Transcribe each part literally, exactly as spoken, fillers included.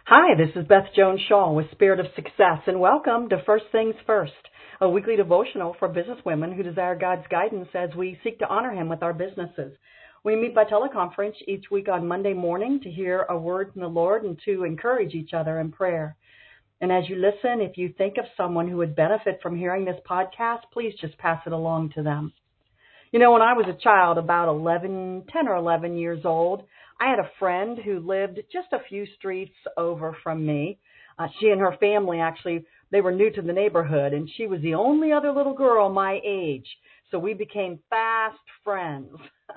Hi, this is Beth Jones Shaw with Spirit of Success, and welcome to First Things First, a weekly devotional for businesswomen who desire God's guidance as we seek to honor Him with our businesses. We meet by teleconference each week on Monday morning to hear a word from the Lord and to encourage each other in prayer. And as you listen, if you think of someone who would benefit from hearing this podcast, please just pass it along to them. You know, when I was a child, about eleven, ten or eleven years old, I had a friend who lived just a few streets over from me. Uh, she and her family, actually, they were new to the neighborhood, and she was the only other little girl my age. So we became fast friends.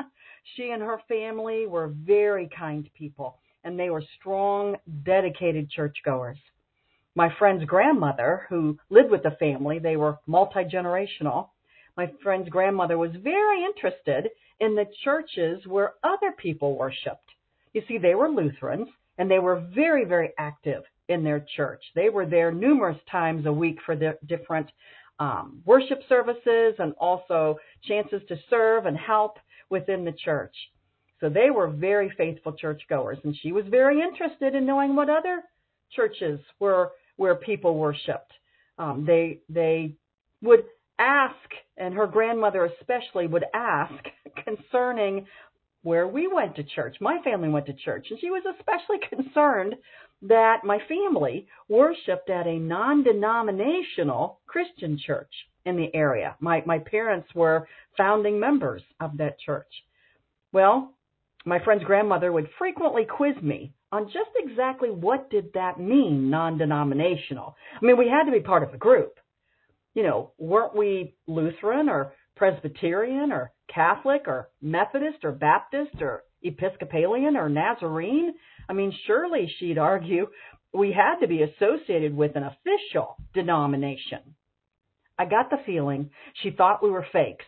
She and her family were very kind people, and they were strong, dedicated churchgoers. My friend's grandmother, who lived with the family, they were multi-generational. My friend's grandmother was very interested in the churches where other people worshiped. You see, they were Lutherans, and they were very, very active in their church. They were there numerous times a week for their different um, worship services and also chances to serve and help within the church. So they were very faithful churchgoers, and she was very interested in knowing what other churches were where people worshiped. Um, they they would ask, and her grandmother especially would ask concerning where we went to church. My family went to church, and she was especially concerned that my family worshiped at a non-denominational Christian church in the area. My my parents were founding members of that church. Well, my friend's grandmother would frequently quiz me on just exactly what did that mean, non-denominational. I mean, we had to be part of the group. You know, weren't we Lutheran or Presbyterian or Catholic or Methodist or Baptist or Episcopalian or Nazarene? I mean, surely, she'd argue, we had to be associated with an official denomination. I got the feeling she thought we were fakes.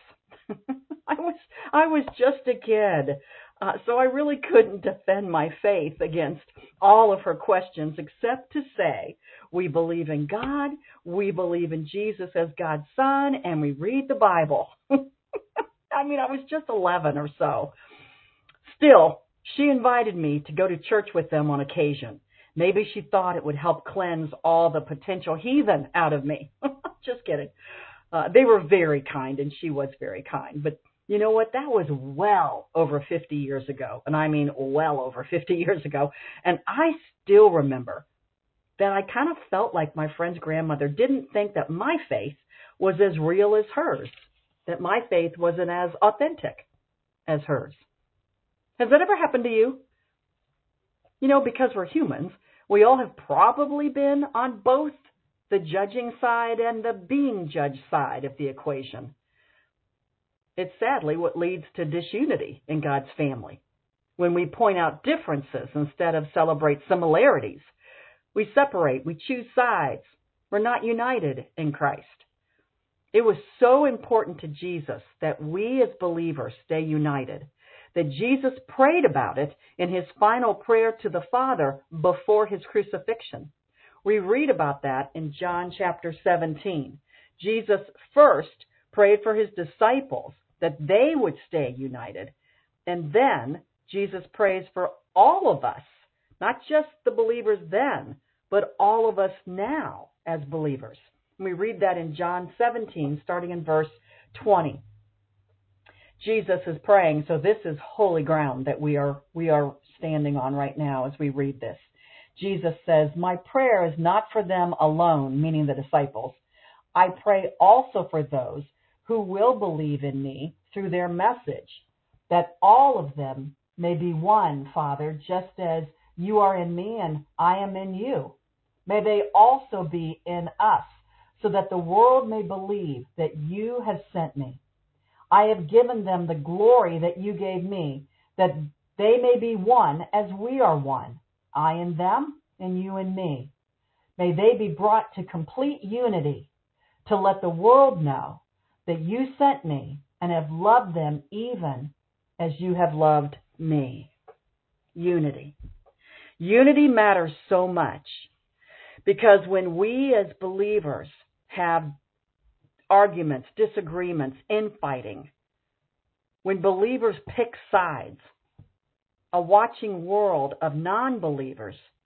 I was I was just a kid, uh, so I really couldn't defend my faith against all of her questions except to say, we believe in God, we believe in Jesus as God's Son, and we read the Bible. I mean, I was just eleven or so. Still, she invited me to go to church with them on occasion. Maybe she thought it would help cleanse all the potential heathen out of me. Just kidding. Uh, they were very kind, and she was very kind. But you know what? That was well over fifty years ago, and I mean well over fifty years ago. And I still remember that I kind of felt like my friend's grandmother didn't think that my faith was as real as hers, that my faith wasn't as authentic as hers. Has that ever happened to you? You know, because we're humans, we all have probably been on both the judging side and the being judged side of the equation. It's sadly what leads to disunity in God's family. When we point out differences instead of celebrate similarities, we separate, we choose sides. We're not united in Christ. It was so important to Jesus that we as believers stay united, that Jesus prayed about it in his final prayer to the Father before his crucifixion. We read about that in John chapter seventeen. Jesus first prayed for his disciples that they would stay united. And then Jesus prays for all of us, not just the believers then, but all of us now as believers. We read that in John seventeen, starting in verse twenty. Jesus is praying, so this is holy ground that we are we are standing on right now as we read this. Jesus says, "My prayer is not for them alone," meaning the disciples. "I pray also for those who will believe in me through their message, that all of them may be one, Father, just as you are in me and I am in you. May they also be in us, so that the world may believe that you have sent me. I have given them the glory that you gave me, that they may be one as we are one, I in them and you in me. May they be brought to complete unity, to let the world know that you sent me and have loved them even as you have loved me." Unity. Unity matters so much because when we as believers have arguments, disagreements, infighting, when believers pick sides, a watching world of non-believers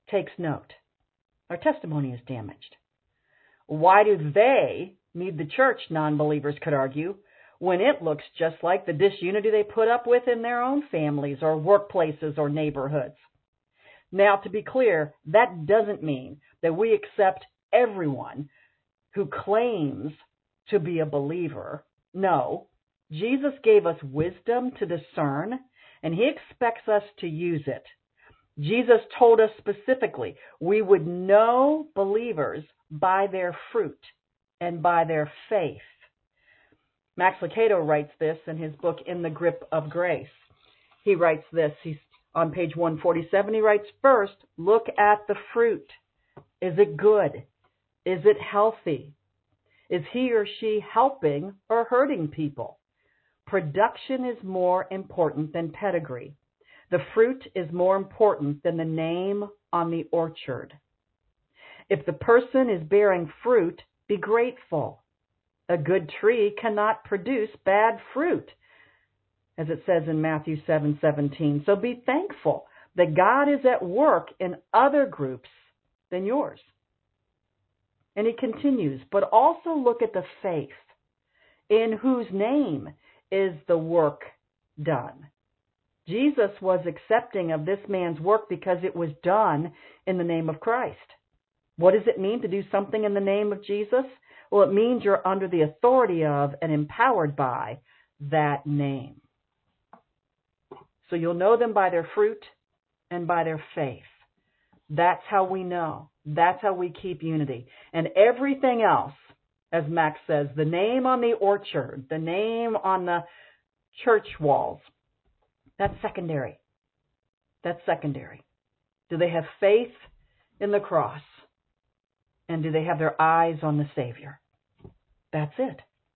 takes note. Our testimony is damaged. Why do they need the church, non-believers could argue, when it looks just like the disunity they put up with in their own families or workplaces or neighborhoods? Now, to be clear, that doesn't mean that we accept everyone who claims to be a believer. No, Jesus gave us wisdom to discern, and he expects us to use it. Jesus told us specifically we would know believers by their fruit and by their faith. Max Lucado writes this in his book, In the Grip of Grace. He writes this, he's on page one forty-seven, he writes, first, look at the fruit. Is it good? Is it healthy? Is he or she helping or hurting people? Production is more important than pedigree. The fruit is more important than the name on the orchard. If the person is bearing fruit, be grateful. A good tree cannot produce bad fruit, as it says in Matthew seven seventeen. So be thankful that God is at work in other groups than yours. And he continues, but also look at the faith, in whose name is the work done. Jesus was accepting of this man's work because it was done in the name of Christ. What does it mean to do something in the name of Jesus? Well, it means you're under the authority of and empowered by that name. So you'll know them by their fruit and by their faith. That's how we know. That's how we keep unity. And everything else, as Max says, the name on the orchard, the name on the church walls, that's secondary. That's secondary. Do they have faith in the cross? And do they have their eyes on the Savior? That's it.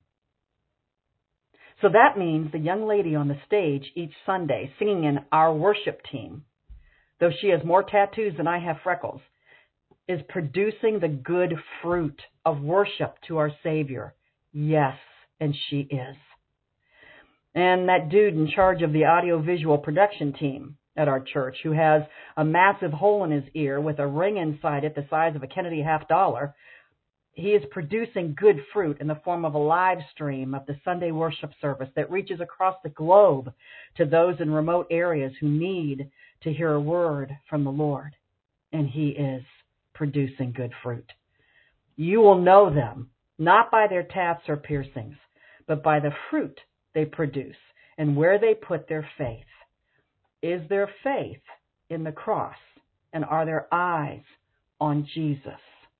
So that means the young lady on the stage each Sunday singing in our worship team, though she has more tattoos than I have freckles, is producing the good fruit of worship to our Savior. Yes, and she is. And that dude in charge of the audio-visual production team at our church, who has a massive hole in his ear with a ring inside it the size of a Kennedy half dollar, he is producing good fruit in the form of a live stream of the Sunday worship service that reaches across the globe to those in remote areas who need to hear a word from the Lord. And he is producing good fruit. You will know them, not by their tats or piercings, but by the fruit they produce and where they put their faith. Is their faith in the cross? And are their eyes on Jesus?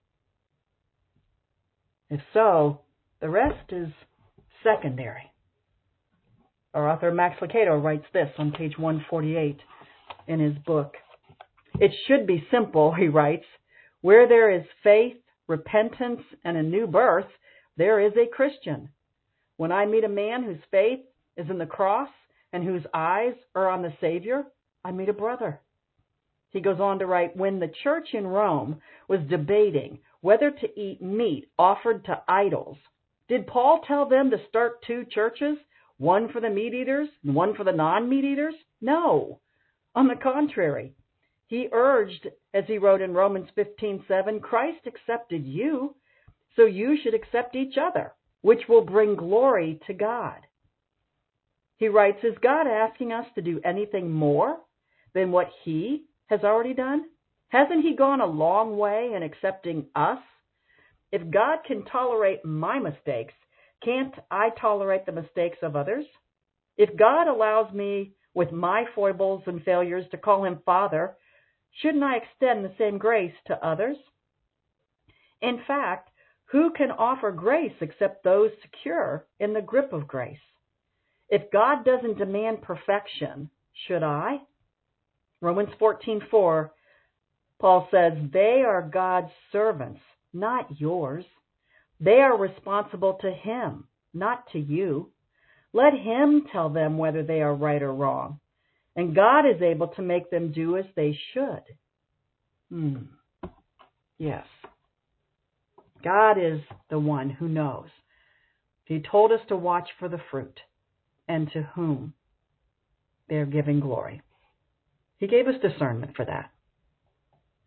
If so, the rest is secondary. Our author Max Lucado writes this on page one forty-eight in his book. It should be simple, he writes. Where there is faith, repentance, and a new birth, there is a Christian. When I meet a man whose faith is in the cross and whose eyes are on the Savior, I meet a brother. He goes on to write, when the church in Rome was debating whether to eat meat offered to idols, did Paul tell them to start two churches, one for the meat eaters and one for the non-meat eaters? No. On the contrary, he urged, as he wrote in Romans fifteen seven, Christ accepted you, so you should accept each other, which will bring glory to God. He writes, is God asking us to do anything more than what he has already done? Hasn't he gone a long way in accepting us? If God can tolerate my mistakes, can't I tolerate the mistakes of others? If God allows me with my foibles and failures to call him Father, shouldn't I extend the same grace to others? In fact, who can offer grace except those secure in the grip of grace? If God doesn't demand perfection, should I? Romans fourteen four, Paul says, they are God's servants, not yours. They are responsible to him, not to you. Let him tell them whether they are right or wrong. And God is able to make them do as they should. Hmm. Yes. God is the one who knows. He told us to watch for the fruit and to whom they are giving glory. He gave us discernment for that.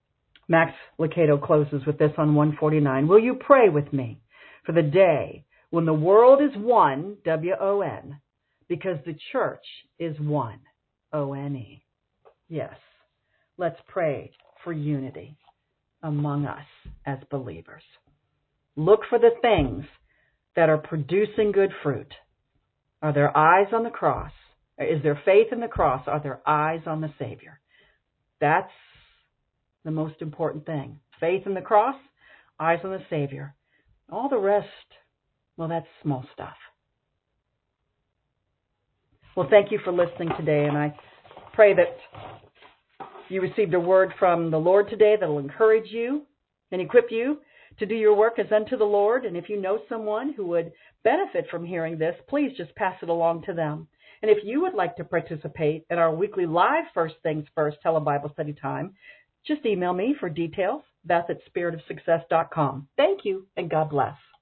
Max Lucado closes with this on one forty-nine. Will you pray with me for the day when the world is one, W O N, because the church is one, O N E. Yes, let's pray for unity among us as believers. Look for the things that are producing good fruit. Are their eyes on the cross? Is there faith in the cross? Are there eyes on the Savior? That's the most important thing. Faith in the cross, eyes on the Savior. All the rest, well, that's small stuff. Well, thank you for listening today, and I pray that you received a word from the Lord today that will encourage you and equip you to do your work as unto the Lord. And if you know someone who would benefit from hearing this, please just pass it along to them. And if you would like to participate in our weekly live First Things First Telebible Study Time, just email me for details. Beth at spirit of success dot com. Thank you, and God bless.